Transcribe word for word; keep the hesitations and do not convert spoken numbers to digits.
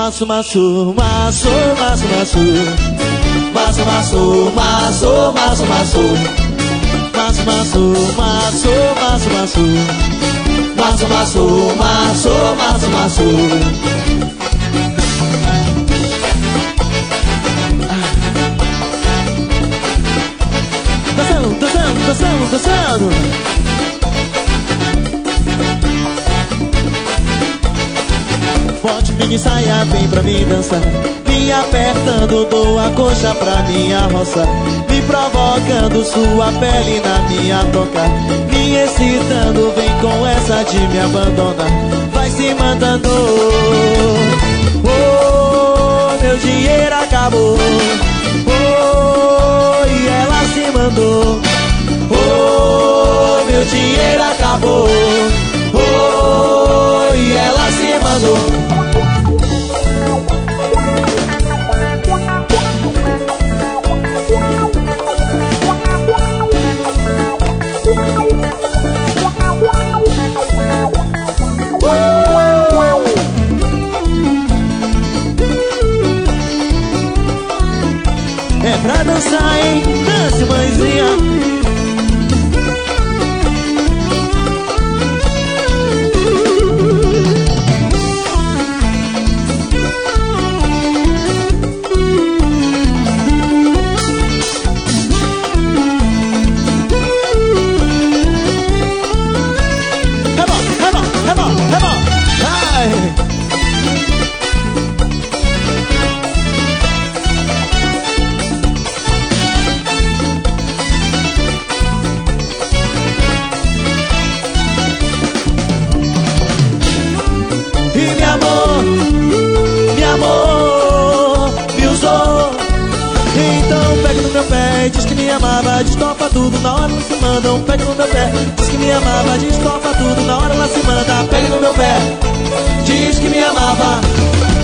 Maço, maço, maço, maço, maço. Maço, maço, maço, maço, maço. Maço, maço, maço, maço, maço. Maço, maço, maço, maço, maço. Dançando, dançando, dançando, dançando. Bote, mini saia, vem pra mim dançar. Me apertando, dou a coxa pra minha roça. Me provocando, sua pele na minha toca. Me excitando, vem com essa de me abandonar. Vai se mandando. Oh, meu dinheiro acabou. Oh, e ela se mandou. Oh, meu dinheiro acabou. Oh, e ela se mandou. É pra dançar, hein? Dance, mãezinha. Diz que me amava, destopa tudo, na hora ela se manda. Um pega no meu pé. Diz que me amava, destopa tudo, na hora ela se manda. Pega no meu pé. Diz que me amava.